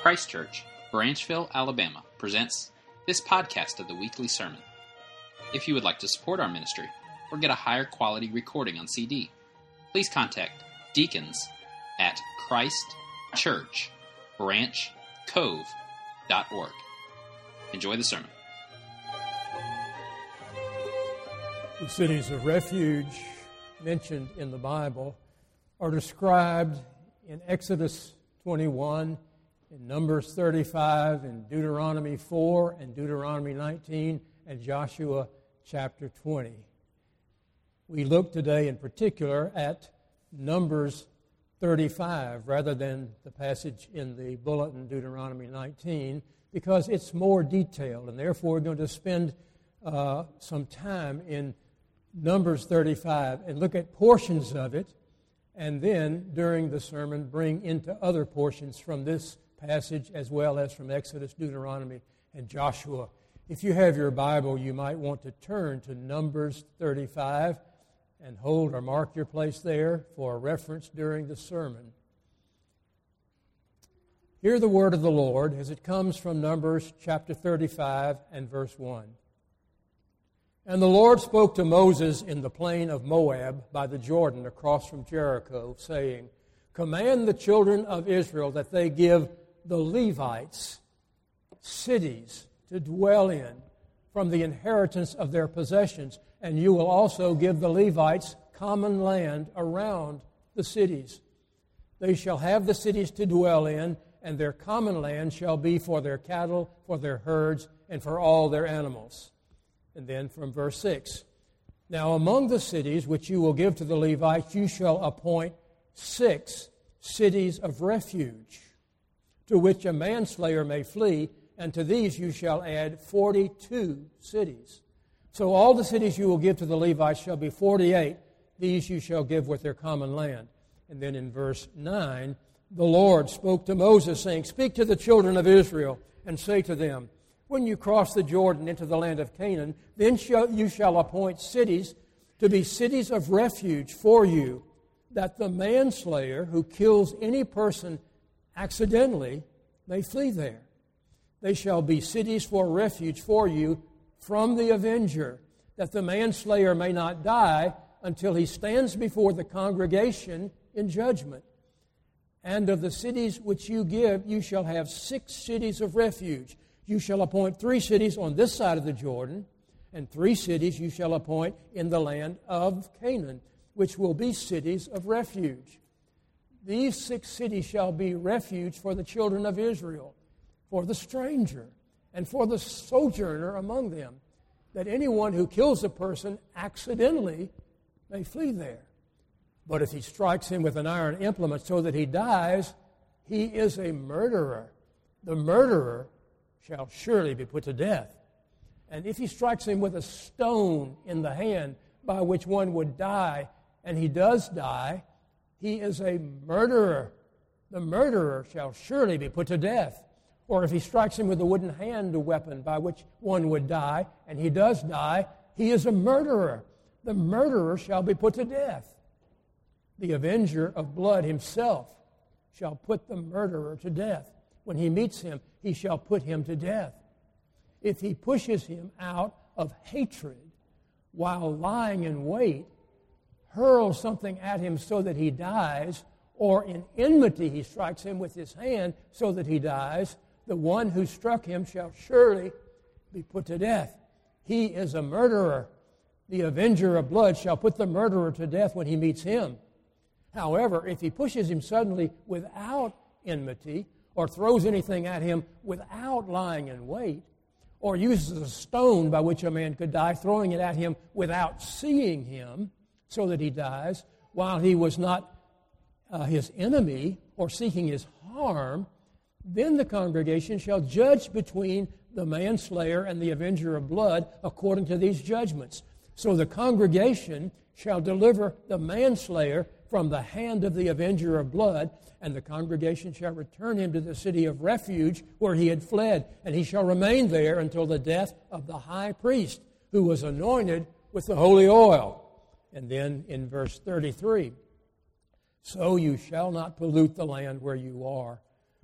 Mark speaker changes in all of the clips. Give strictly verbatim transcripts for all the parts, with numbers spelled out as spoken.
Speaker 1: Christ Church, Branchville, Alabama, presents this podcast of the weekly sermon. If you would like to support our ministry or get a higher quality recording on C D, please contact deacons at Christ Church Branch Cove dot org. Enjoy the sermon.
Speaker 2: The cities of refuge mentioned in the Bible are described in Exodus twenty-one, in Numbers thirty-five, in Deuteronomy four, and Deuteronomy nineteen, and Joshua chapter twenty. We look today in particular at Numbers thirty-five rather than the passage in the bulletin, Deuteronomy nineteen, because it's more detailed, and therefore we're going to spend uh, some time in Numbers thirty-five and look at portions of it, and then during the sermon bring into other portions from this passage as well as from Exodus, Deuteronomy, and Joshua. If you have your Bible, you might want to turn to Numbers thirty-five and hold or mark your place there for a reference during the sermon. Hear the word of the Lord as it comes from Numbers chapter thirty-five and verse one. And the Lord spoke to Moses in the plain of Moab by the Jordan across from Jericho, saying, Command the children of Israel that they give the Levites cities to dwell in from the inheritance of their possessions, and you will also give the Levites common land around the cities. They shall have the cities to dwell in, and their common land shall be for their cattle, for their herds, and for all their animals. And then from verse six, Now among the cities which you will give to the Levites, you shall appoint six cities of refuge, to which a manslayer may flee, and to these you shall add forty-two cities. So all the cities you will give to the Levites shall be forty-eight. These you shall give with their common land. And then in verse nine, the Lord spoke to Moses, saying, Speak to the children of Israel, and say to them, When you cross the Jordan into the land of Canaan, then shall, you shall appoint cities to be cities of refuge for you, that the manslayer who kills any person accidentally may flee there. They shall be cities for refuge for you from the avenger, that the manslayer may not die until he stands before the congregation in judgment. And of the cities which you give, you shall have six cities of refuge. You shall appoint three cities on this side of the Jordan, and three cities you shall appoint in the land of Canaan, which will be cities of refuge. These six cities shall be refuge for the children of Israel, for the stranger, and for the sojourner among them, that anyone who kills a person accidentally may flee there. But if he strikes him with an iron implement so that he dies, he is a murderer. The murderer shall surely be put to death. And if he strikes him with a stone in the hand by which one would die, and he does die, he is a murderer. The murderer shall surely be put to death. Or if he strikes him with a wooden hand weapon by which one would die, and he does die, he is a murderer. The murderer shall be put to death. The avenger of blood himself shall put the murderer to death. When he meets him, he shall put him to death. If he pushes him out of hatred while lying in wait, hurls something at him so that he dies, or in enmity he strikes him with his hand so that he dies, the one who struck him shall surely be put to death. He is a murderer. The avenger of blood shall put the murderer to death when he meets him. However, if he pushes him suddenly without enmity, or throws anything at him without lying in wait, or uses a stone by which a man could die, throwing it at him without seeing him, so that he dies, while he was not uh, his enemy or seeking his harm, then the congregation shall judge between the manslayer and the avenger of blood according to these judgments. So the congregation shall deliver the manslayer from the hand of the avenger of blood, and the congregation shall return him to the city of refuge where he had fled, and he shall remain there until the death of the high priest, who was anointed with the holy oil. And then in verse thirty-three, So you shall not pollute the land where you are,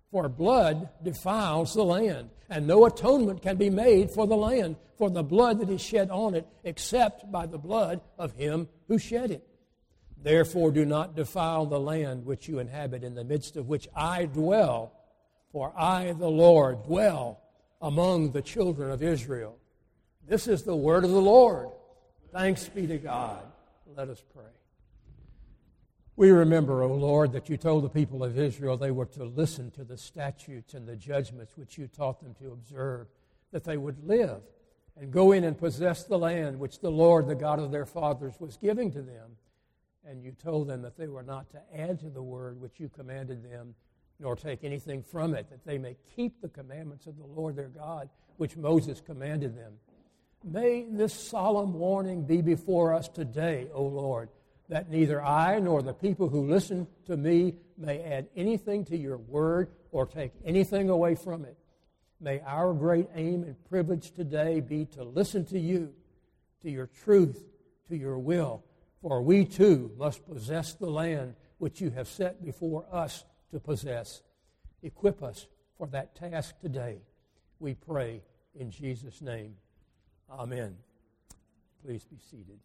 Speaker 2: For blood defiles the land, and no atonement can be made for the land for the blood that is shed on it, except by the blood of him who shed it. Therefore do not defile the land which you inhabit, in the midst of which I dwell. For I, the Lord, dwell among the children of Israel. This is the word of the Lord. Thanks be to God. Let us pray. We remember, O Lord, that you told the people of Israel they were to listen to the statutes and the judgments which you taught them to observe, that they would live and go in and possess the land which the Lord, the God of their fathers, was giving to them. And you told them that they were not to add to the word which you commanded them, nor take anything from it, that they may keep the commandments of the Lord their God, which Moses commanded them. May this solemn warning be before us today, O Lord, that neither I nor the people who listen to me may add anything to your word or take anything away from it. May our great aim and privilege today be to listen to you, to your truth, to your will, for we too must possess the land which you have set before us to possess. Equip us for that task today, we pray in Jesus' name. Amen. Please be seated.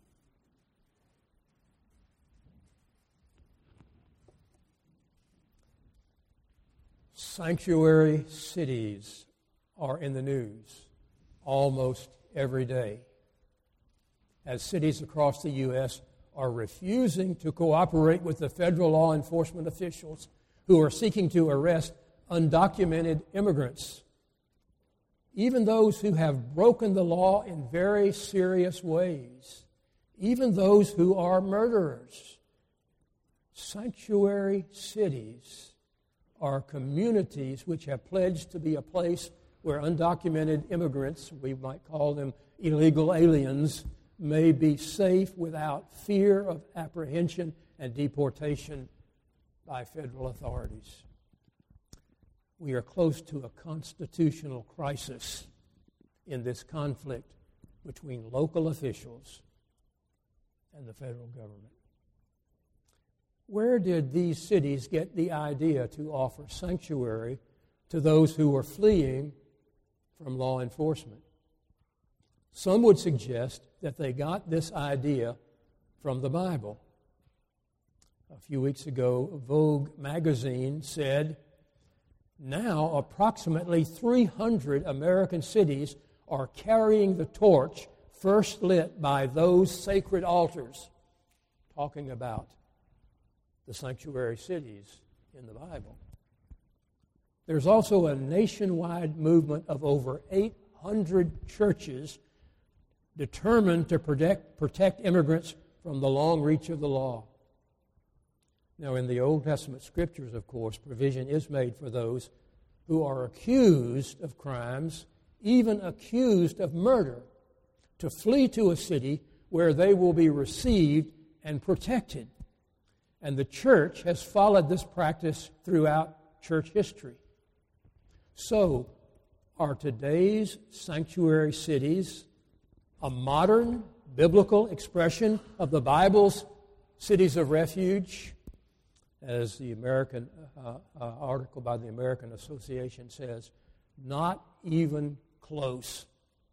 Speaker 2: Sanctuary cities are in the news almost every day, as cities across the U S are refusing to cooperate with the federal law enforcement officials who are seeking to arrest undocumented immigrants, even those who have broken the law in very serious ways, even those who are murderers. Sanctuary cities are communities which have pledged to be a place where undocumented immigrants, we might call them illegal aliens, may be safe without fear of apprehension and deportation by federal authorities. We are close to a constitutional crisis in this conflict between local officials and the federal government. Where did these cities get the idea to offer sanctuary to those who were fleeing from law enforcement? Some would suggest that they got this idea from the Bible. A few weeks ago, Vogue magazine said, now approximately three hundred American cities are carrying the torch first lit by those sacred altars, talking about the sanctuary cities in the Bible. There's also a nationwide movement of over eight hundred churches determined to protect, protect immigrants from the long reach of the law. Now, in the Old Testament scriptures, of course, provision is made for those who are accused of crimes, even accused of murder, to flee to a city where they will be received and protected. And the church has followed this practice throughout church history. So, are today's sanctuary cities a modern biblical expression of the Bible's cities of refuge? As the American uh, uh, article by the American Association says, not even close.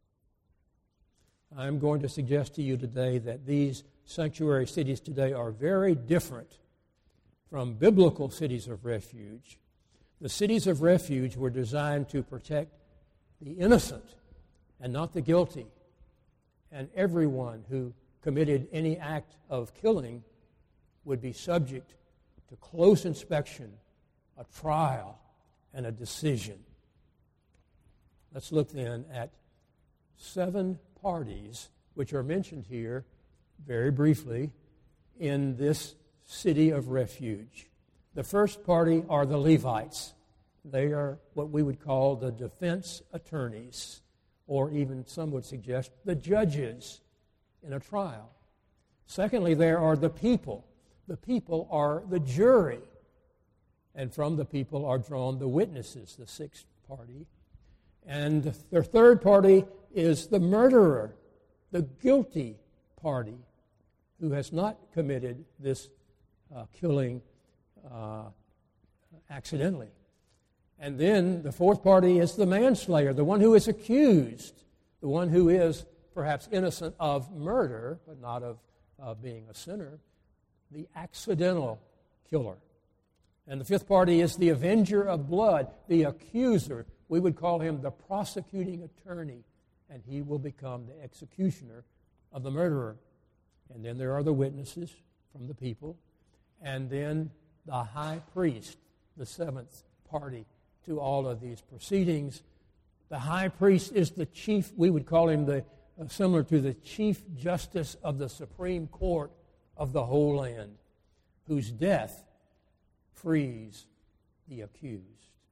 Speaker 2: I'm going to suggest to you today that these sanctuary cities today are very different from biblical cities of refuge. The cities of refuge were designed to protect the innocent and not the guilty. And everyone who committed any act of killing would be subject to close inspection, a trial, and a decision. Let's look then at seven parties which are mentioned here very briefly in this city of refuge. The first party are the Levites. They are what we would call the defense attorneys, or even some would suggest the judges in a trial. Secondly, there are the people. The people are the jury. And from the people are drawn the witnesses, the sixth party. And the third party is the murderer, the guilty party, who has not committed this uh, killing uh, accidentally. And then the fourth party is the manslayer, the one who is accused, the one who is perhaps innocent of murder, but not of uh, being a sinner, the accidental killer. And the fifth party is the avenger of blood, the accuser. We would call him the prosecuting attorney, and he will become the executioner of the murderer. And then there are the witnesses from the people, and then the high priest, the seventh party to all of these proceedings. The high priest is the chief, we would call him the uh, similar to the chief justice of the Supreme Court of the whole land, whose death frees the accused.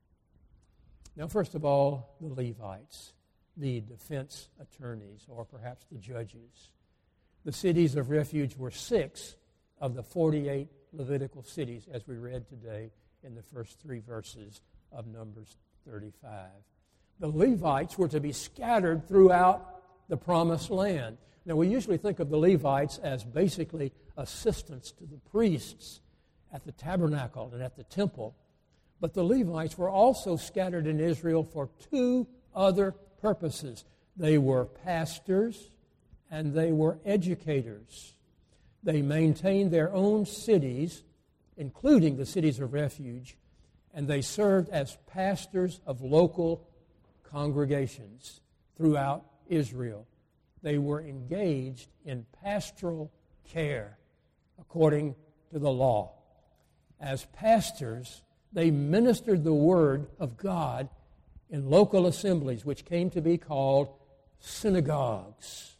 Speaker 2: Now, first of all, the Levites, the defense attorneys, or perhaps the judges. The cities of refuge were six of the forty-eight Levitical cities, as we read today in the first three verses of Numbers thirty-five. The Levites were to be scattered throughout the promised land. Now, we usually think of the Levites as basically assistants to the priests at the tabernacle and at the temple. But the Levites were also scattered in Israel for two other purposes. They were pastors and they were educators. They maintained their own cities, including the cities of refuge, and they served as pastors of local congregations throughout Israel. They were engaged in pastoral care according to the law. As pastors, they ministered the word of God in local assemblies, which came to be called synagogues.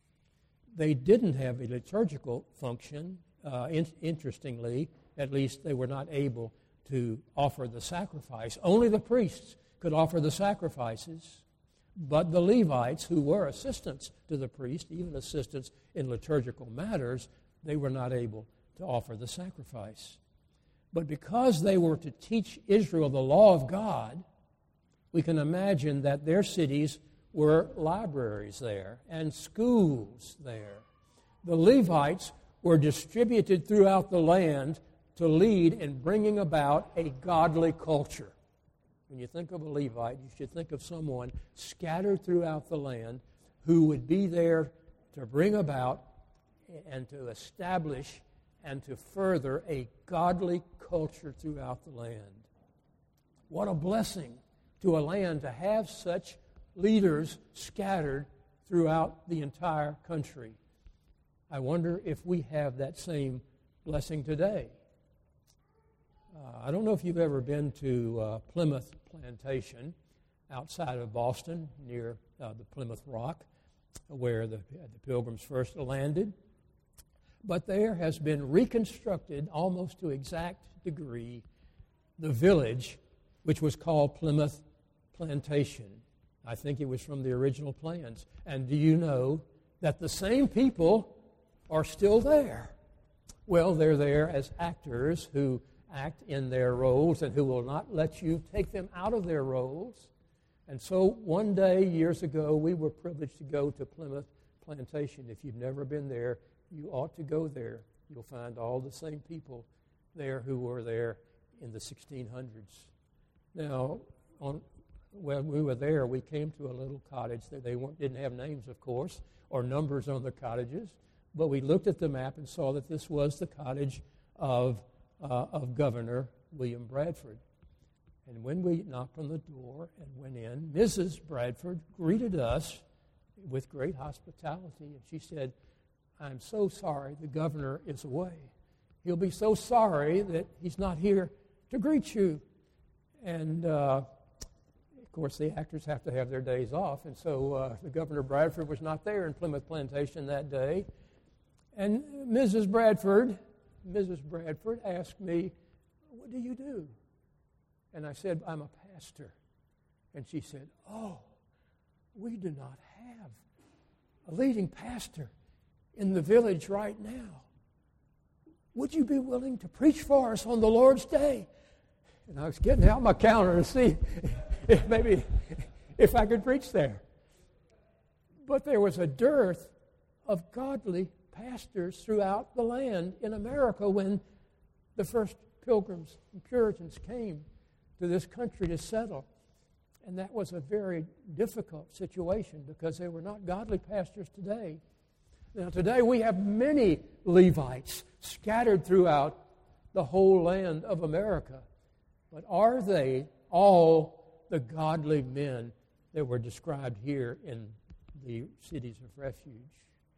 Speaker 2: They didn't have a liturgical function. Uh, in- interestingly, at least they were not able to offer the sacrifice. Only the priests could offer the sacrifices. But the Levites, who were assistants to the priest, even assistants in liturgical matters, they were not able to offer the sacrifice. But because they were to teach Israel the law of God, we can imagine that their cities were libraries there and schools there. The Levites were distributed throughout the land to lead in bringing about a godly culture. When you think of a Levite, you should think of someone scattered throughout the land who would be there to bring about and to establish and to further a godly culture throughout the land. What a blessing to a land to have such leaders scattered throughout the entire country. I wonder if we have that same blessing today. Uh, I don't know if you've ever been to uh, Plymouth Plantation outside of Boston near uh, the Plymouth Rock where the, the Pilgrims first landed. But there has been reconstructed almost to exact degree the village which was called Plymouth Plantation. I think it was from the original plans. And do you know that the same people are still there? Well, they're there as actors who act in their roles and who will not let you take them out of their roles. And so one day, years ago, we were privileged to go to Plymouth Plantation. If you've never been there, you ought to go there. You'll find all the same people there who were there in the sixteen hundreds. Now, on, when we were there, we came to a little cottage. They weren't, didn't have names, of course, or numbers on the cottages, but we looked at the map and saw that this was the cottage of Uh, of Governor William Bradford. And when we knocked on the door and went in, Missus Bradford greeted us with great hospitality. And she said, "I'm so sorry the governor is away. He'll be so sorry that he's not here to greet you." And, uh, of course, the actors have to have their days off. And so uh, the Governor Bradford was not there in Plymouth Plantation that day. And Missus Bradford... Missus Bradford asked me, "What do you do?" And I said, "I'm a pastor." And she said, "Oh, we do not have a leading pastor in the village right now. Would you be willing to preach for us on the Lord's Day?" And I was getting out my calendar to see if maybe if I could preach there. But there was a dearth of godly pastors throughout the land in America when the first Pilgrims and Puritans came to this country to settle. And that was a very difficult situation because they were not godly pastors today. Now, today we have many Levites scattered throughout the whole land of America. But are they all the godly men that were described here in the cities of refuge?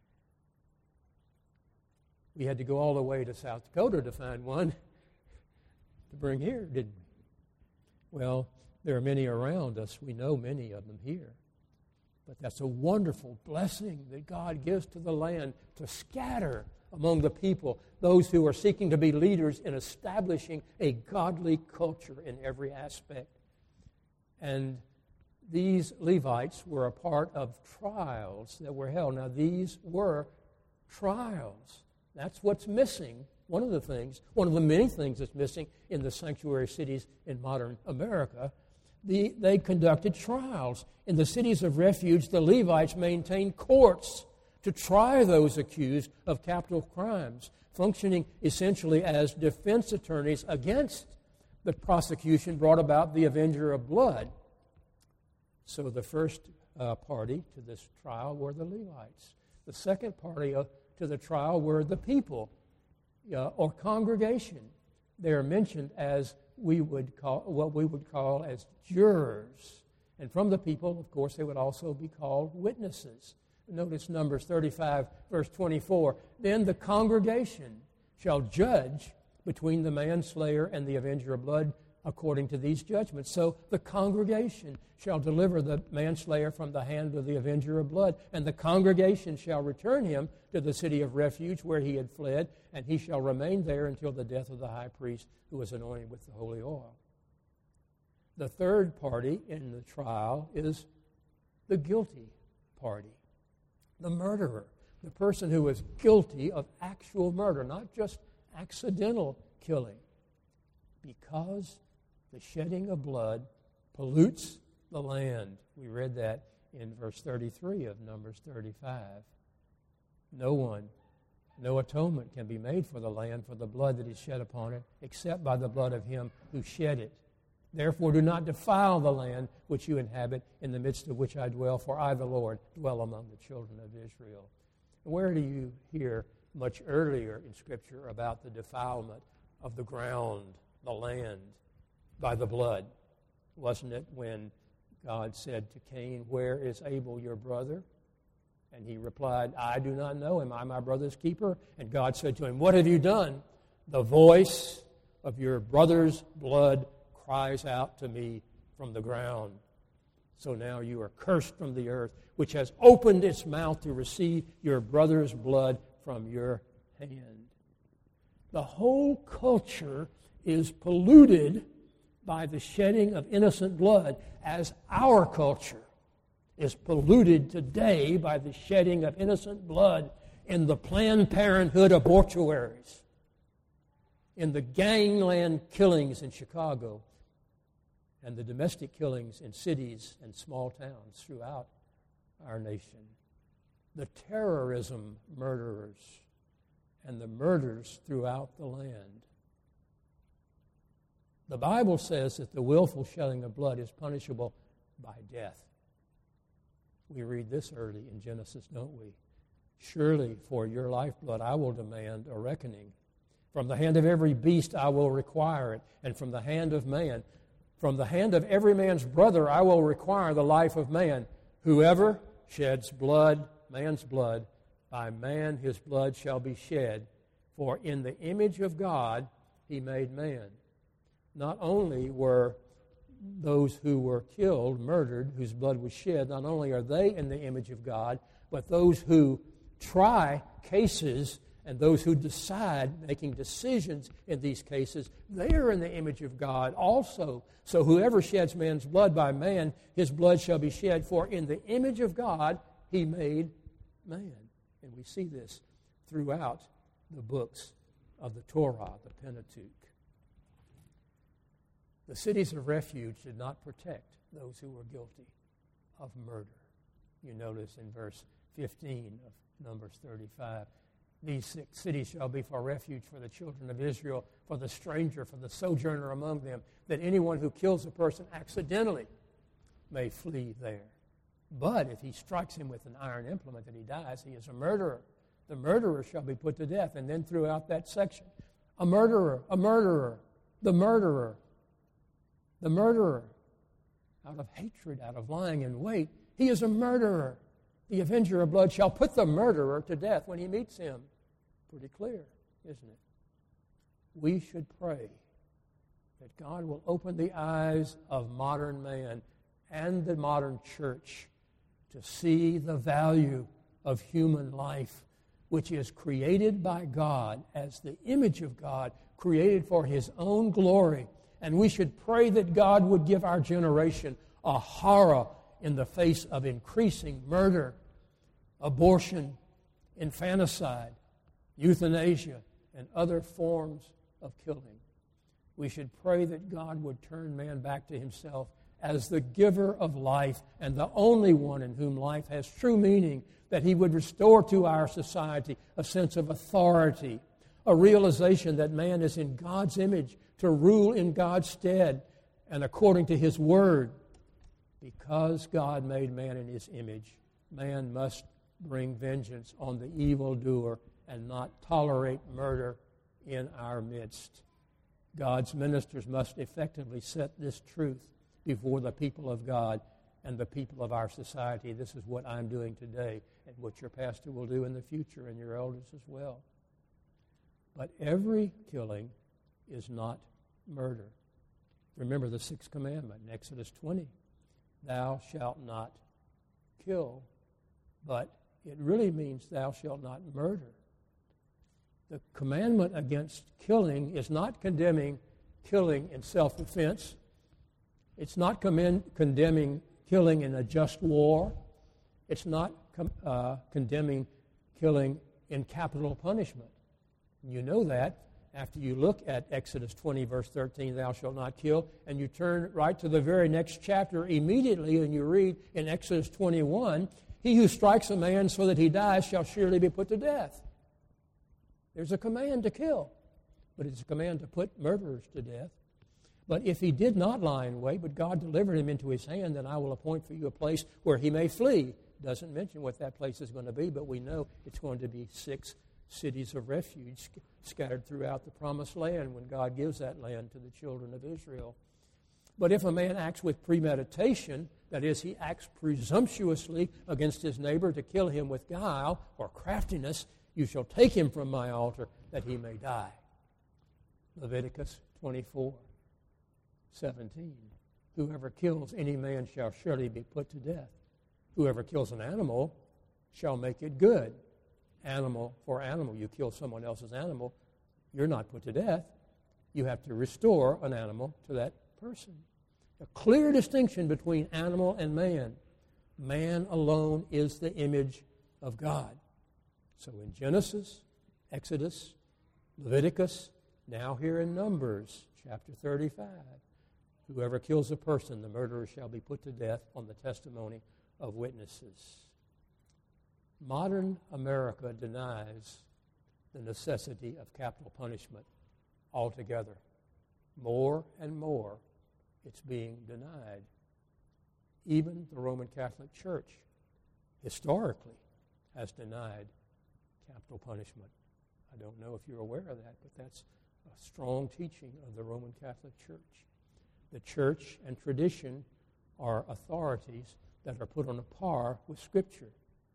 Speaker 2: We had to go all the way to South Dakota to find one to bring here, didn't we? Well, there are many around us. We know many of them here. But that's a wonderful blessing that God gives to the land to scatter among the people those who are seeking to be leaders in establishing a godly culture in every aspect. And these Levites were a part of trials that were held. Now, these were trials. That's what's missing. One of the things, one of the many things that's missing in the sanctuary cities in modern America. The, they conducted trials. In the cities of refuge, the Levites maintained courts to try those accused of capital crimes, functioning essentially as defense attorneys against the prosecution brought about the avenger of blood. So the first uh, party to this trial were the Levites. The second party uh, to the trial were the people uh, or congregation. They are mentioned as we would call what we would call as jurors. And from the people, of course, they would also be called witnesses. Notice Numbers thirty-five, verse twenty-four. Then the congregation shall judge between the manslayer and the avenger of blood according to these judgments. So the congregation shall deliver the manslayer from the hand of the avenger of blood, and the congregation shall return him to the city of refuge where he had fled, and he shall remain there until the death of the high priest who was anointed with the holy oil. The third party in the trial is the guilty party, the murderer, the person who is guilty of actual murder, not just accidental killing, because the shedding of blood pollutes the land. We read that in verse thirty-three of Numbers thirty-five. No one, no atonement can be made for the land for the blood that is shed upon it, except by the blood of him who shed it. Therefore do not defile the land which you inhabit, in the midst of which I dwell, for I, the Lord, dwell among the children of Israel. Where do you hear much earlier in Scripture about the defilement of the ground, the land, by the blood? Wasn't it when God said to Cain, "Where is Abel your brother?" And he replied, "I do not know. Am I my brother's keeper?" And God said to him, "What have you done? The voice of your brother's blood cries out to me from the ground. So now you are cursed from the earth, which has opened its mouth to receive your brother's blood from your hand." The whole culture is polluted by the shedding of innocent blood, as our culture is polluted today by the shedding of innocent blood in the Planned Parenthood abortuaries, in the gangland killings in Chicago, and the domestic killings in cities and small towns throughout our nation. The terrorism murderers and the murders throughout the land. The Bible says that the willful shedding of blood is punishable by death. We read this early in Genesis, don't we? "Surely for your lifeblood I will demand a reckoning. From the hand of every beast I will require it, and from the hand of man, from the hand of every man's brother I will require the life of man. Whoever sheds blood, man's blood, by man his blood shall be shed. For in the image of God he made man." Not only were those who were killed, murdered, whose blood was shed, not only are they in the image of God, but those who try cases and those who decide, making decisions in these cases, they are in the image of God also. So whoever sheds man's blood, by man his blood shall be shed, for in the image of God he made man. And we see this throughout the books of the Torah, the Pentateuch. The cities of refuge did not protect those who were guilty of murder. You notice in verse fifteen of Numbers thirty-five, These six cities shall be for refuge for the children of Israel, for the stranger, for the sojourner among them, that anyone who kills a person accidentally may flee there. But if he strikes him with an iron implement that he dies, he is a murderer. The murderer shall be put to death. And then throughout that section, a murderer, a murderer, the murderer, the murderer, out of hatred, out of lying in wait, he is a murderer. The avenger of blood shall put the murderer to death when he meets him. Pretty clear, isn't it? We should pray that God will open the eyes of modern man and the modern church to see the value of human life, which is created by God as the image of God, created for His own glory. And we should pray that God would give our generation a horror in the face of increasing murder, abortion, infanticide, euthanasia, and other forms of killing. We should pray that God would turn man back to Himself as the giver of life and the only one in whom life has true meaning, that He would restore to our society a sense of authority, a realization that man is in God's image to rule in God's stead and according to His word. Because God made man in His image, man must bring vengeance on the evildoer and not tolerate murder in our midst. God's ministers must effectively set this truth before the people of God and the people of our society. This is what I'm doing today and what your pastor will do in the future and your elders as well. But every killing is not murder. Remember the sixth commandment in Exodus twenty. Thou shalt not kill, but it really means thou shalt not murder. The commandment against killing is not condemning killing in self-defense. It's not commend, condemning killing in a just war. It's not com, uh, condemning killing in capital punishment. And you know that after you look at Exodus twenty, verse thirteen, thou shalt not kill, and you turn right to the very next chapter immediately, and you read in Exodus twenty-one, he who strikes a man so that he dies shall surely be put to death. There's a command to kill, but it's a command to put murderers to death. But if he did not lie in wait, but God delivered him into his hand, then I will appoint for you a place where he may flee. Doesn't mention what that place is going to be, but we know it's going to be six cities of refuge scattered throughout the promised land when God gives that land to the children of Israel. But if a man acts with premeditation, that is, he acts presumptuously against his neighbor to kill him with guile or craftiness, you shall take him from my altar that he may die. Leviticus twenty-four, seventeen. Whoever kills any man shall surely be put to death. Whoever kills an animal shall make it good. Animal for animal. You kill someone else's animal, you're not put to death. You have to restore an animal to that person. A clear distinction between animal and man. Man alone is the image of God. So in Genesis, Exodus, Leviticus, now here in Numbers, chapter thirty-five, whoever kills a person, the murderer shall be put to death on the testimony of witnesses. Modern America denies the necessity of capital punishment altogether. More and more, it's being denied. Even the Roman Catholic Church, historically, has denied capital punishment. I don't know if you're aware of that, but that's a strong teaching of the Roman Catholic Church. The church and tradition are authorities that are put on a par with Scripture.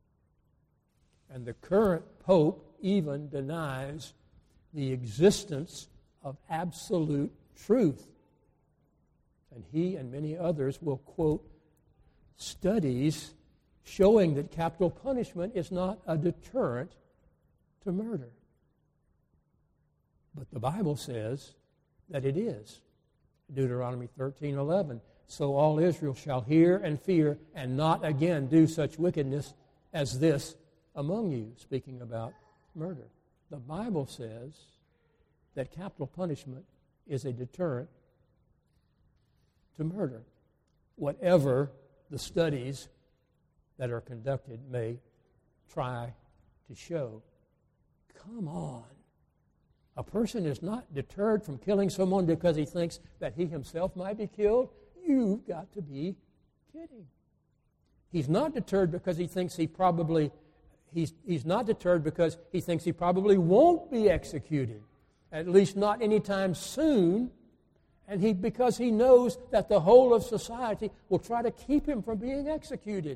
Speaker 2: And the current Pope even denies the existence of absolute truth. And he and many others will quote studies showing that capital punishment is not a deterrent to murder. But the Bible says that it is. Deuteronomy thirteen eleven. So all Israel shall hear and fear and not again do such wickedness as this among you, speaking about murder. The Bible says that capital punishment is a deterrent to murder, whatever the studies that are conducted may try to show. come on. A person is not deterred from killing someone because he thinks that he himself might be killed. You've got to be kidding. He's not deterred because he thinks he probably, he's, he's not deterred because he thinks he probably won't be executed, at least not anytime soon, and he because he knows that the whole of society will try to keep him from being executed.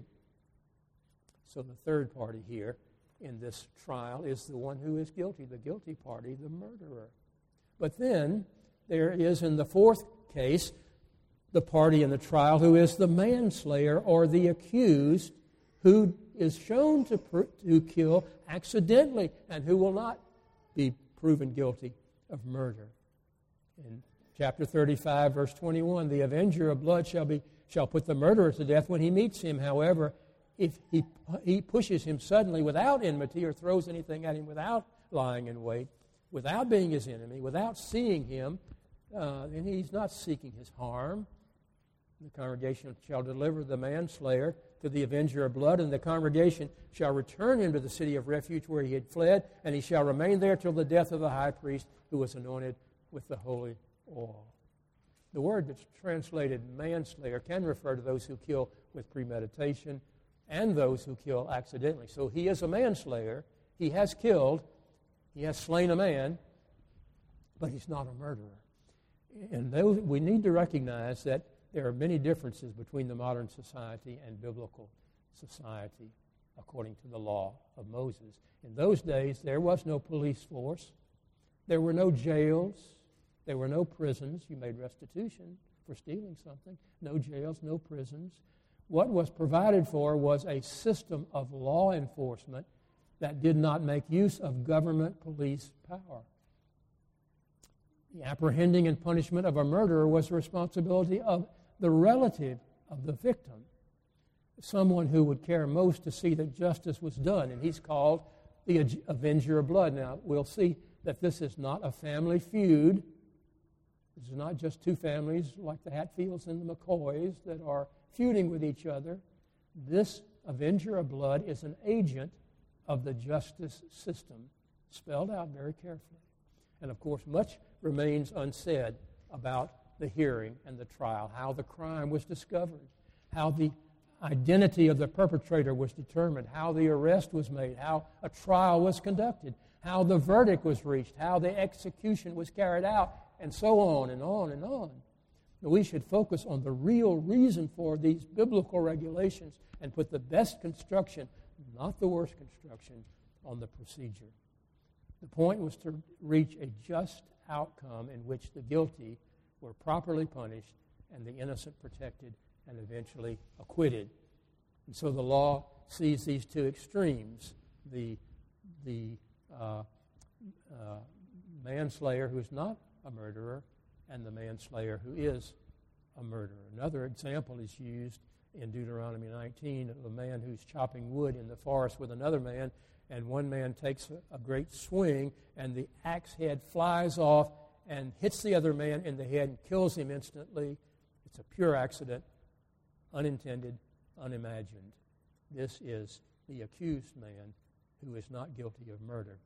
Speaker 2: So the third party here in this trial is the one who is guilty, the guilty party, the murderer. But then there is, in the fourth case, the party in the trial who is the manslayer or the accused, who is shown to, pr- to kill accidentally and who will not be proven guilty of murder. In chapter thirty-five, verse twenty-one, the avenger of blood shall be shall put the murderer to death when he meets him. However, if he he pushes him suddenly without enmity or throws anything at him without lying in wait, without being his enemy, without seeing him, uh, then he's not seeking his harm. The congregation shall deliver the manslayer to the avenger of blood, and the congregation shall return him to the city of refuge where he had fled, and he shall remain there till the death of the high priest who was anointed with the holy oil. The word that's translated manslayer can refer to those who kill with premeditation and those who kill accidentally. So he is a manslayer. He has killed. He has slain a man, but he's not a murderer. And those, we need to recognize that there are many differences between the modern society and biblical society, according to the law of Moses. In those days, there was no police force. There were no jails. There were no prisons. You made restitution for stealing something. No jails, no prisons. What was provided for was a system of law enforcement that did not make use of government police power. The apprehending and punishment of a murderer was the responsibility of the relative of the victim, someone who would care most to see that justice was done, and he's called the avenger of blood. Now, we'll see that this is not a family feud. This is not just two families like the Hatfields and the McCoys that are feuding with each other. This avenger of blood is an agent of the justice system, spelled out very carefully. And, of course, much remains unsaid about the hearing and the trial, how the crime was discovered, how the identity of the perpetrator was determined, how the arrest was made, how a trial was conducted, how the verdict was reached, how the execution was carried out, and so on and on and on. We should focus on the real reason for these biblical regulations and put the best construction, not the worst construction, on the procedure. The point was to reach a just outcome in which the guilty were properly punished and the innocent protected and eventually acquitted. And so the law sees these two extremes, the, the uh, uh, manslayer who is not a murderer and the manslayer who is a murderer. Another example is used in Deuteronomy nineteen of a man who's chopping wood in the forest with another man, and one man takes a, a great swing, and the axe head flies off and hits the other man in the head and kills him instantly. It's a pure accident, unintended, unimagined. This is the accused man who is not guilty of murder.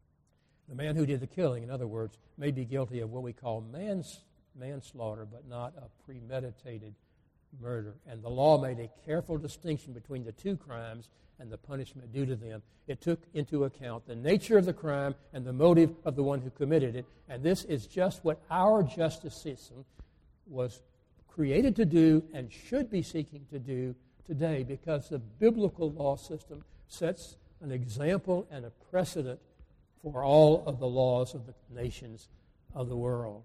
Speaker 2: The man who did the killing, in other words, may be guilty of what we call mans, manslaughter, but not a premeditated murder. And the law made a careful distinction between the two crimes and the punishment due to them. It took into account the nature of the crime and the motive of the one who committed it. And this is just what our justice system was created to do and should be seeking to do today, because the biblical law system sets an example and a precedent for all of the laws of the nations of the world.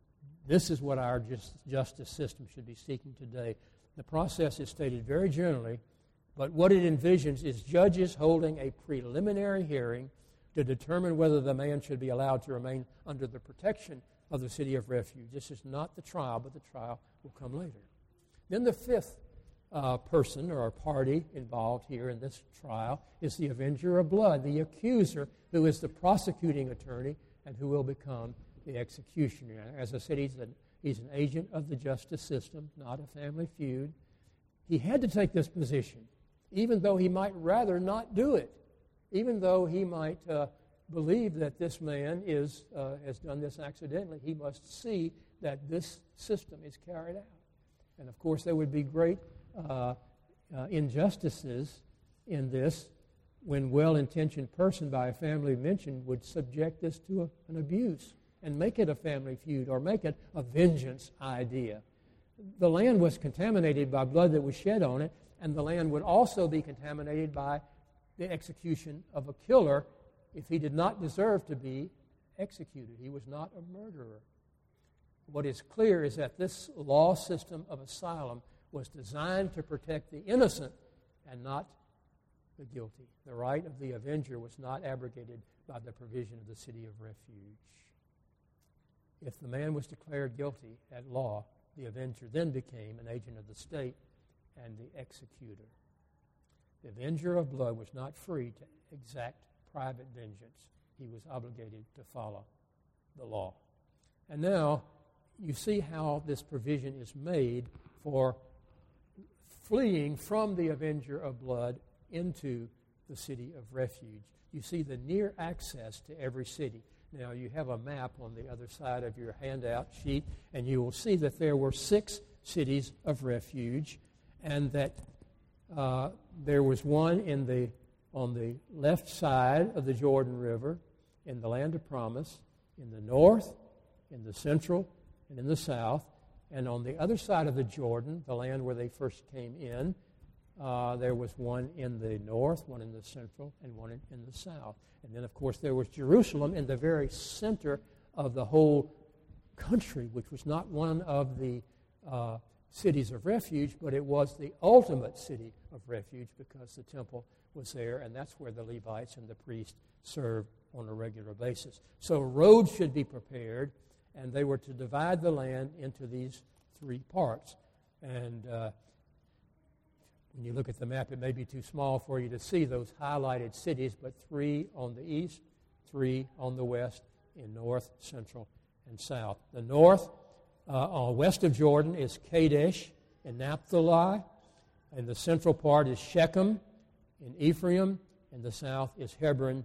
Speaker 2: This is what our just, justice system should be seeking today. The process is stated very generally, but what it envisions is judges holding a preliminary hearing to determine whether the man should be allowed to remain under the protection of the city of refuge. This is not the trial, but the trial will come later. Then the fifth uh, person or party involved here in this trial is the avenger of blood, the accuser, who is the prosecuting attorney and who will become the executioner. As I said, he's an, he's an agent of the justice system, not a family feud. He had to take this position, even though he might rather not do it, even though he might uh, believe that this man is uh, has done this accidentally. He must see that this system is carried out. And, of course, there would be great uh, uh, injustices in this when well-intentioned person by a family mentioned would subject this to a, an abuse and make it a family feud or make it a vengeance idea. The land was contaminated by blood that was shed on it, and the land would also be contaminated by the execution of a killer if he did not deserve to be executed. He was not a murderer. What is clear is that this law system of asylum was designed to protect the innocent and not the guilty. The right of the avenger was not abrogated by the provision of the city of refuge. If the man was declared guilty at law, the avenger then became an agent of the state and the executor. The avenger of blood was not free to exact private vengeance. He was obligated to follow the law. And now you see how this provision is made for fleeing from the avenger of blood into the city of refuge. You see the near access to every city. Now, you have a map on the other side of your handout sheet, and you will see that there were six cities of refuge, and that uh, there was one in the on the left side of the Jordan River in the land of promise, in the north, in the central, and in the south. And on the other side of the Jordan, the land where they first came in, uh, there was one in the north, one in the central, and one in, in the south. And then, of course, there was Jerusalem in the very center of the whole country, which was not one of the uh, cities of refuge, but it was the ultimate city of refuge because the temple was there, and that's where the Levites and the priests served on a regular basis. So roads should be prepared, and they were to divide the land into these three parts. And uh, when you look at the map, it may be too small for you to see those highlighted cities, but three on the east, three on the west, in north, central, and south. The north, uh, west of Jordan, is Kadesh and Naphtali, and the central part is Shechem in Ephraim, and the south is Hebron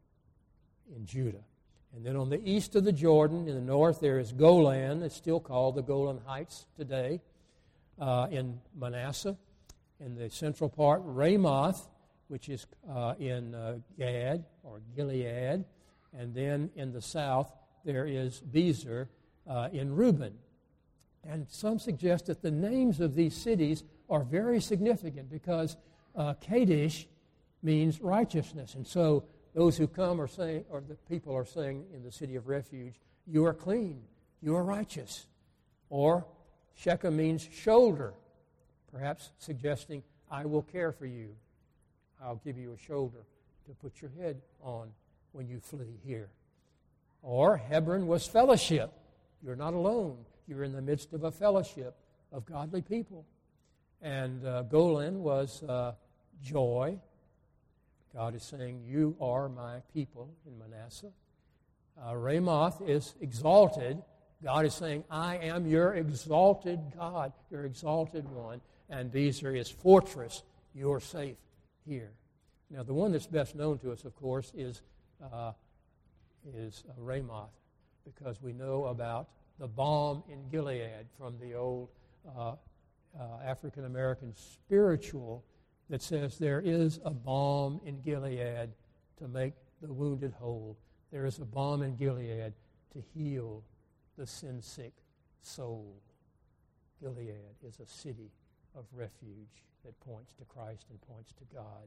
Speaker 2: in Judah. And then on the east of the Jordan, in the north, there is Golan. It's still called the Golan Heights today, uh, in Manasseh. In the central part, Ramoth, which is uh, in uh, Gad or Gilead. And then in the south, there is Bezer uh, in Reuben. And some suggest that the names of these cities are very significant because uh, Kadesh means righteousness. And so those who come are saying, or the people are saying in the city of refuge, you are clean, you are righteous. Or Shechem means shoulder, perhaps suggesting, I will care for you. I'll give you a shoulder to put your head on when you flee here. Or Hebron was fellowship. You're not alone. You're in the midst of a fellowship of godly people. And uh, Golan was uh, joy. God is saying, you are my people in Manasseh. Uh, Ramoth is exalted. God is saying, I am your exalted God, your exalted one. And Bezer is fortress. You're safe here. Now, the one that's best known to us, of course, is, uh, is uh, Ramoth, because we know about the balm in Gilead from the old uh, uh, African-American spiritual that says there is a balm in Gilead to make the wounded whole. There is a balm in Gilead to heal the sin-sick soul. Gilead is a city of refuge that points to Christ and points to God.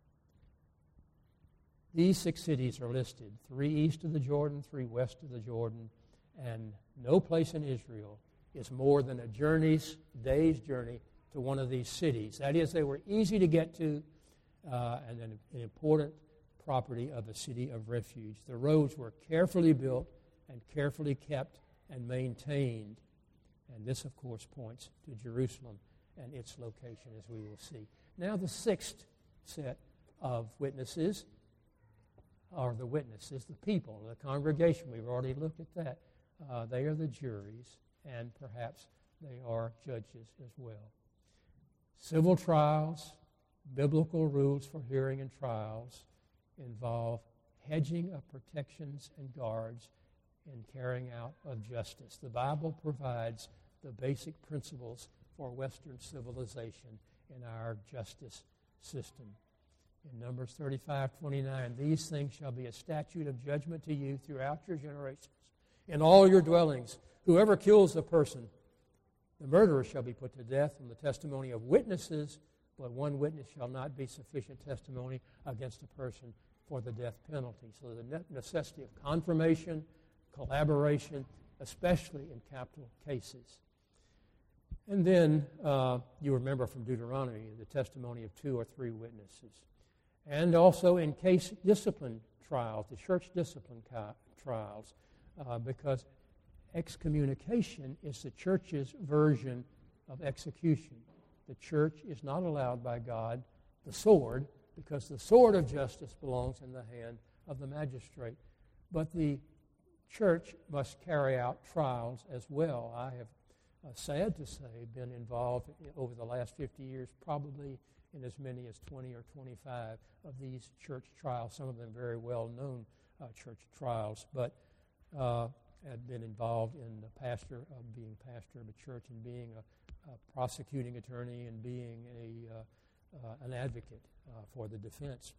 Speaker 2: These six cities are listed, three east of the Jordan, three west of the Jordan, and no place in Israel is more than a journey's, day's journey to one of these cities. That is, they were easy to get to uh, and an, an important property of a city of refuge. The roads were carefully built and carefully kept and maintained. And this, of course, points to Jerusalem and its location, as we will see. Now, the sixth set of witnesses are the witnesses, the people, the congregation. We've already looked at that. Uh, they are the juries, and perhaps they are judges as well. Civil trials, biblical rules for hearing and trials involve hedging of protections and guards in carrying out of justice. The Bible provides the basic principles for Western civilization in our justice system. In Numbers thirty-five twenty-nine, these things shall be a statute of judgment to you throughout your generations. In all your dwellings, whoever kills a person, the murderer shall be put to death on the testimony of witnesses, but one witness shall not be sufficient testimony against a person for the death penalty. So the necessity of confirmation, collaboration, especially in capital cases. And then uh, you remember from Deuteronomy the testimony of two or three witnesses. And also in case discipline trials, the church discipline ca- trials, uh, because excommunication is the church's version of execution. The church is not allowed by God the sword, because the sword of justice belongs in the hand of the magistrate. But the church must carry out trials as well. I have, uh, sad to say, been involved in, over the last fifty years, probably in as many as twenty or twenty-five of these church trials, some of them very well-known uh, church trials, but uh, had been involved in the pastor, uh, being pastor of a church and being a, a prosecuting attorney and being a uh, uh, an advocate uh, for the defense.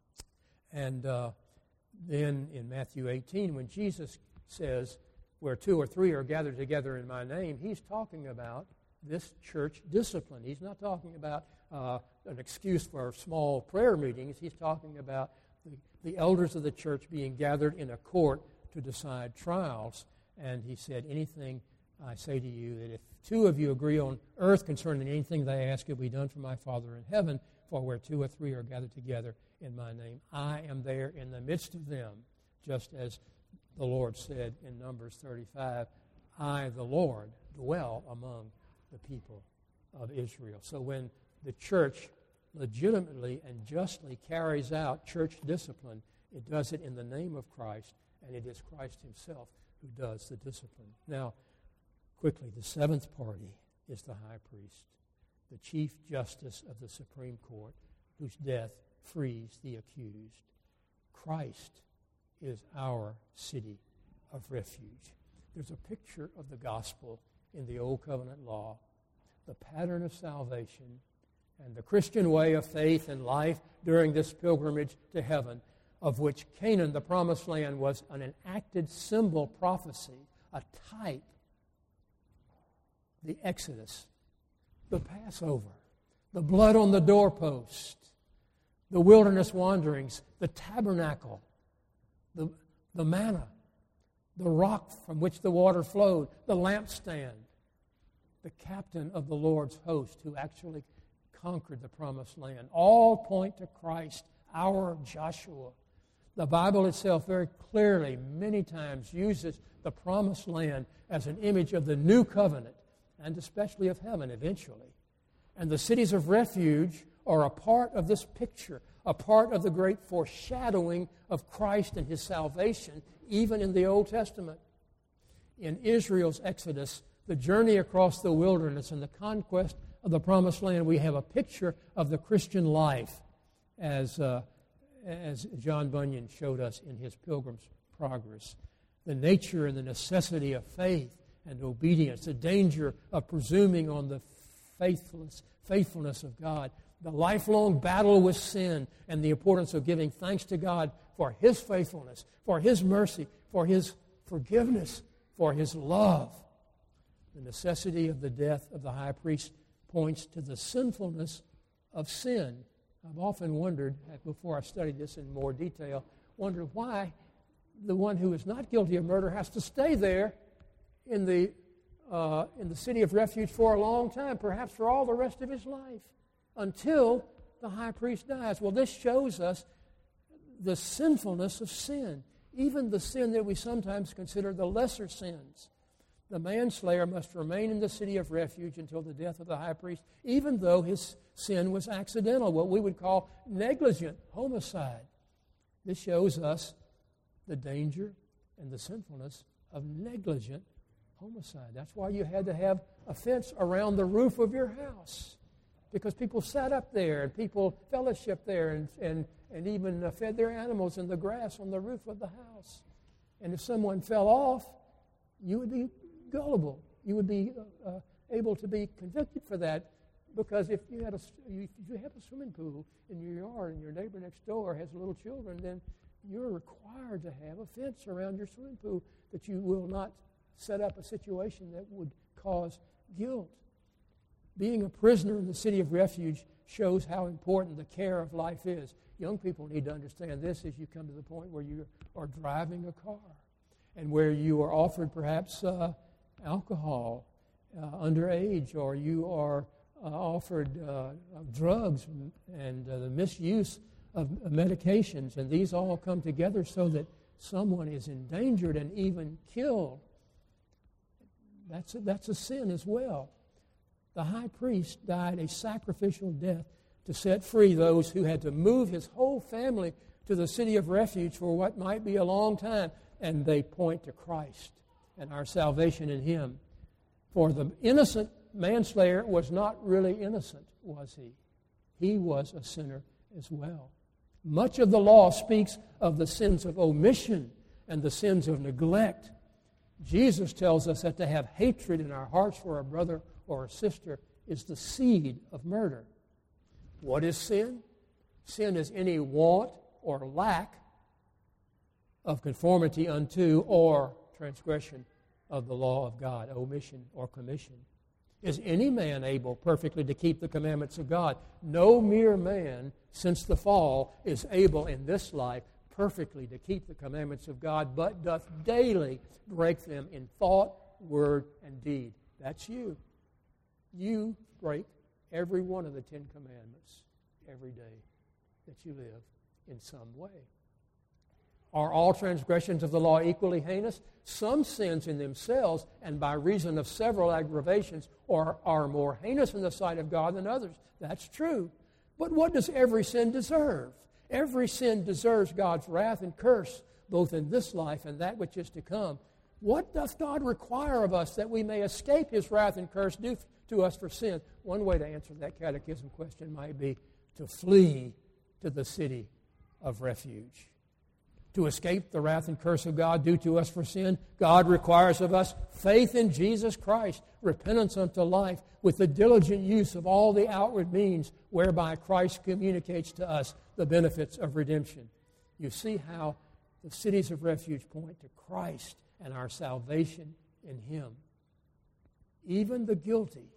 Speaker 2: And uh, then in Matthew eighteen, when Jesus says, where two or three are gathered together in my name, he's talking about this church discipline. He's not talking about uh, an excuse for small prayer meetings. He's talking about the, the elders of the church being gathered in a court to decide trials. And he said, anything I say to you, that if two of you agree on earth concerning anything they ask, it will be done for my Father in heaven. For where two or three are gathered together in my name, I am there in the midst of them, just as the Lord said in Numbers thirty-five, I, the Lord, dwell among the people of Israel. So when the church legitimately and justly carries out church discipline, it does it in the name of Christ, and it is Christ himself who does the discipline. Now, quickly, the seventh party is the high priest, the Chief Justice of the Supreme Court, whose death frees the accused. Christ is our city of refuge. There's a picture of the gospel in the Old Covenant law, the pattern of salvation, and the Christian way of faith and life during this pilgrimage to heaven, of which Canaan, the promised land, was an enacted symbol prophecy, a type. The Exodus, the Passover, the blood on the doorpost, the wilderness wanderings, the tabernacle, the, the manna, the rock from which the water flowed, the lampstand, the captain of the Lord's host who actually conquered the promised land. All point to Christ, our Joshua. The Bible itself very clearly, many times, uses the promised land as an image of the new covenant, and especially of heaven eventually. And the cities of refuge are a part of this picture, a part of the great foreshadowing of Christ and his salvation, even in the Old Testament. In Israel's Exodus, the journey across the wilderness and the conquest of the promised land, we have a picture of the Christian life as, uh, as John Bunyan showed us in his Pilgrim's Progress. The nature and the necessity of faith and obedience, the danger of presuming on the faithfulness, faithfulness of God, the lifelong battle with sin, and the importance of giving thanks to God for his faithfulness, for his mercy, for his forgiveness, for his love. The necessity of the death of the high priest points to the sinfulness of sin. I've often wondered, before I studied this in more detail, wondered why the one who is not guilty of murder has to stay there in the uh, in the city of refuge for a long time, perhaps for all the rest of his life, until the high priest dies. Well, this shows us the sinfulness of sin, even the sin that we sometimes consider the lesser sins. The manslayer must remain in the city of refuge until the death of the high priest, even though his sin was accidental, what we would call negligent homicide. This shows us the danger and the sinfulness of negligent homicide. That's why you had to have a fence around the roof of your house. because people sat up there and people fellowshiped there and, and, and even uh, fed their animals in the grass on the roof of the house. And if someone fell off, you would be gullible. You would be uh, uh, able to be convicted for that, because if you had a if you have a swimming pool in your yard and your neighbor next door has little children, then you're required to have a fence around your swimming pool that you will not set up a situation that would cause guilt. Being a prisoner in the city of refuge shows how important the care of life is. Young people need to understand this as you come to the point where you are driving a car and where you are offered perhaps uh, alcohol uh, underage, or you are uh, offered uh, drugs and, and uh, the misuse of medications, and these all come together so that someone is endangered and even killed. That's a, that's a sin as well. The high priest died a sacrificial death to set free those who had to move his whole family to the city of refuge for what might be a long time, and they point to Christ and our salvation in Him. For the innocent manslayer was not really innocent, was he? He was a sinner as well. Much of the law speaks of the sins of omission and the sins of neglect. Jesus tells us that to have hatred in our hearts for a brother or a sister is the seed of murder. What is sin? Sin is any want or lack of conformity unto or transgression of the law of God, omission or commission. Is any man able perfectly to keep the commandments of God? No mere man, since the fall, is able in this life perfectly to keep the commandments of God, but doth daily break them in thought, word, and deed. That's you. You break every one of the Ten Commandments every day that you live in some way. Are all transgressions of the law equally heinous? Some sins in themselves, and by reason of several aggravations, are, are more heinous in the sight of God than others. That's true. But what does every sin deserve? Every sin deserves God's wrath and curse, both in this life and that which is to come. What doth God require of us that we may escape His wrath and curse due to us for sin? One way to answer that catechism question might be to flee to the city of refuge. To escape the wrath and curse of God due to us for sin, God requires of us faith in Jesus Christ, repentance unto life, with the diligent use of all the outward means whereby Christ communicates to us the benefits of redemption. You see how the cities of refuge point to Christ and our salvation in Him. Even the guilty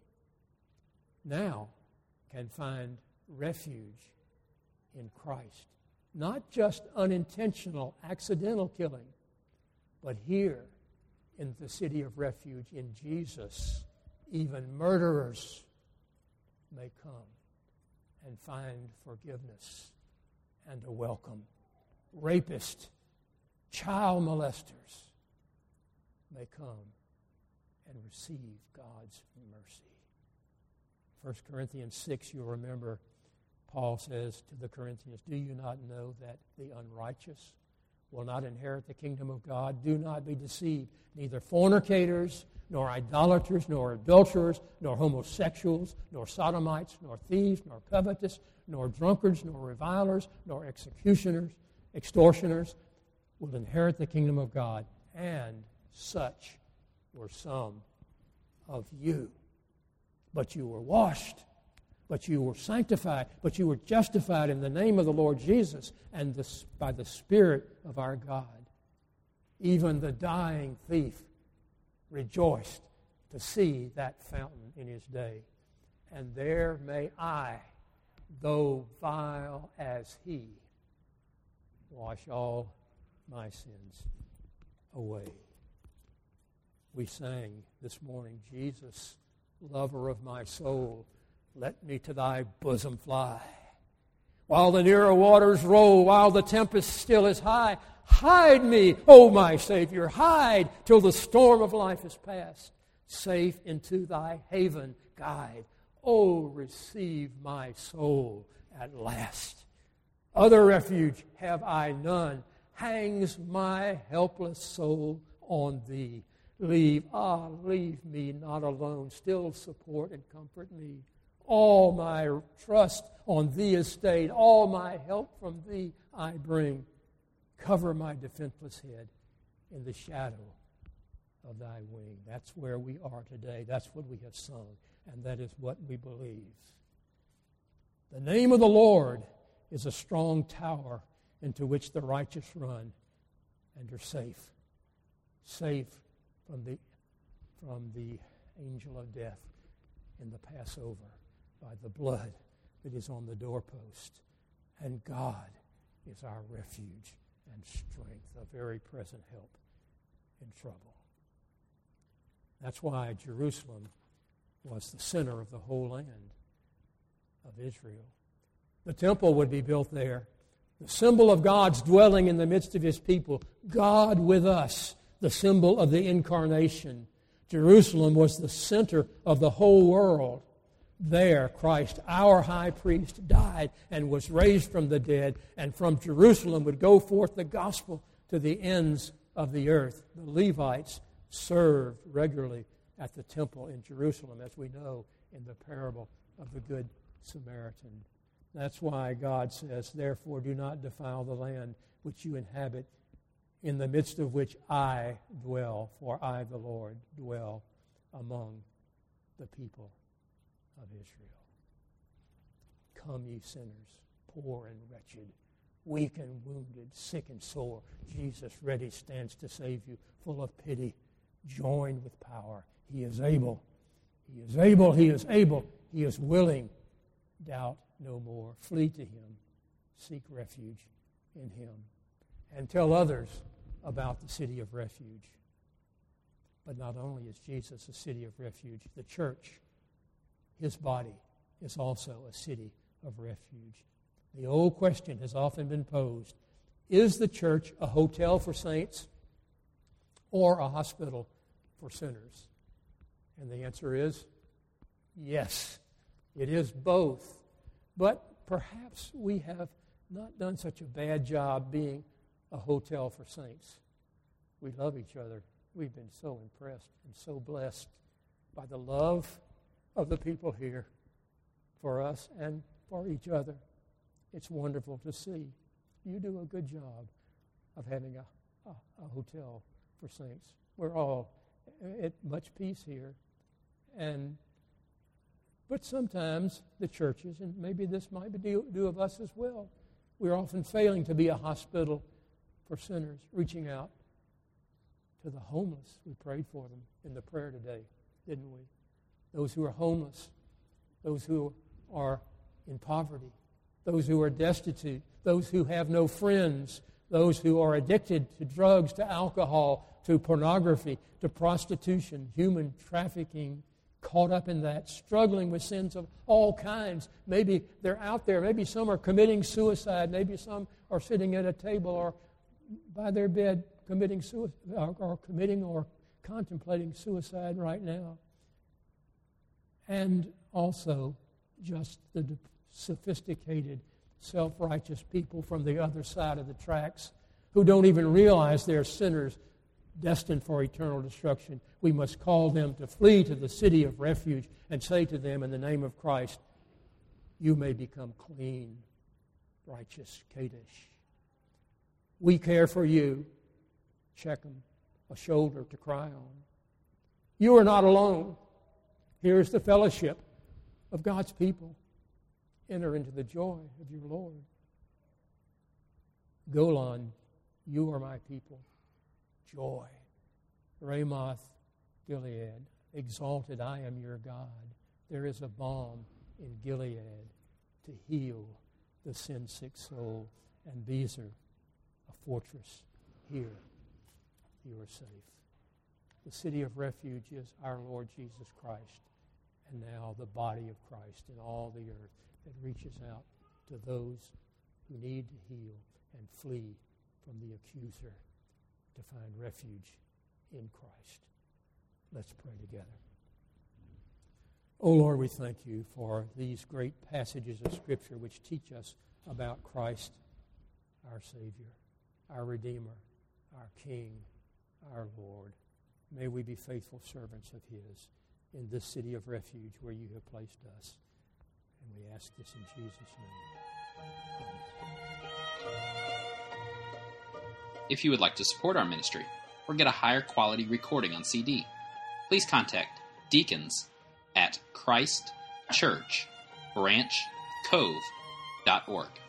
Speaker 2: now can find refuge in Christ. Not just unintentional, accidental killing, but here in the city of refuge in Jesus, even murderers may come and find forgiveness and a welcome. Rapists, child molesters may come and receive God's mercy. First Corinthians six, you'll remember, Paul says to the Corinthians, do you not know that the unrighteous will not inherit the kingdom of God? Do not be deceived. Neither fornicators, nor idolaters, nor adulterers, nor homosexuals, nor sodomites, nor thieves, nor covetous, nor drunkards, nor revilers, nor executioners, extortioners will inherit the kingdom of God. And such were some of you. But you were washed, but you were sanctified, but you were justified in the name of the Lord Jesus and this, by the Spirit of our God. Even the dying thief rejoiced to see that fountain in his day. And there may I, though vile as he, wash all my sins away. We sang this morning, Jesus, lover of my soul, let me to thy bosom fly. While the nearer waters roll, while the tempest still is high, hide me, O my Savior, hide till the storm of life is past. Safe into thy haven guide. O receive my soul at last. Other refuge have I none. Hangs my helpless soul on thee. Leave, ah, leave me not alone. Still support and comfort me, All my trust on Thee is stayed. All my help from Thee I bring. Cover my defenseless head in the shadow of Thy wing. That's where we are today. That's what we have sung, and that is what we believe. The name of the Lord is a strong tower into which the righteous run and are safe. Safe from the, from the angel of death in the Passover by the blood that is on the doorpost. And God is our refuge and strength, a very present help in trouble. That's why Jerusalem was the center of the whole land of Israel. The temple would be built there. The symbol of God's dwelling in the midst of His people. God with us, the symbol of the incarnation. Jerusalem was the center of the whole world. There, Christ, our high priest, died and was raised from the dead, and from Jerusalem would go forth the gospel to the ends of the earth. The Levites served regularly at the temple in Jerusalem, as we know in the parable of the Good Samaritan. That's why God says, therefore do not defile the land which you inhabit, in the midst of which I dwell, for I, the Lord, dwell among the people of Israel. Come, ye sinners, poor and wretched, weak and wounded, sick and sore. Jesus ready stands to save you, full of pity, joined with power. He is able. He is able. He is able. He is willing. Doubt no more. Flee to Him. Seek refuge in Him. And tell others about the city of refuge. But not only is Jesus a city of refuge, the church, His body, is also a city of refuge. The old question has often been posed, is the church a hotel for saints or a hospital for sinners? And the answer is yes, it is both. But perhaps we have not done such a bad job being a hotel for saints. We love each other. We've been so impressed and so blessed by the love of the people here for us and for each other. It's wonderful to see. You do a good job of having a, a, a hotel for saints. We're all at much peace here. And but sometimes the churches, and maybe this might be due, due of us as well, we're often failing to be a hospital for sinners, reaching out to the homeless. We prayed for them in the prayer today, didn't we? Those who are homeless, those who are in poverty, those who are destitute, those who have no friends, those who are addicted to drugs, to alcohol, to pornography, to prostitution, human trafficking, caught up in that, struggling with sins of all kinds. Maybe they're out there. Maybe some are committing suicide. Maybe some are sitting at a table or by their bed committing suicide, or, or committing or contemplating suicide right now. And also just the sophisticated, self-righteous people from the other side of the tracks who don't even realize they're sinners destined for eternal destruction. We must call them to flee to the city of refuge and say to them in the name of Christ, you may become clean, righteous Kadesh. We care for you. Check them, a shoulder to cry on. You are not alone. Here is the fellowship of God's people. Enter into the joy of your Lord. Golan, you are my people. Joy. Ramoth, Gilead, exalted, I am your God. There is a balm in Gilead to heal the sin-sick soul. And Bezer, a fortress. Here you are safe. The city of refuge is our Lord Jesus Christ, and now the body of Christ in all the earth that reaches out to those who need to heal and flee from the accuser to find refuge in Christ. Let's pray together. Oh Lord, we thank you for these great passages of Scripture which teach us about Christ, our Savior, our Redeemer, our King, our Lord. May we be faithful servants of His in this city of refuge where you have placed us. And we ask this in Jesus' name.
Speaker 1: If you would like to support our ministry or get a higher quality recording on C D, please contact deacons at Christ Church Branch Cove dot org.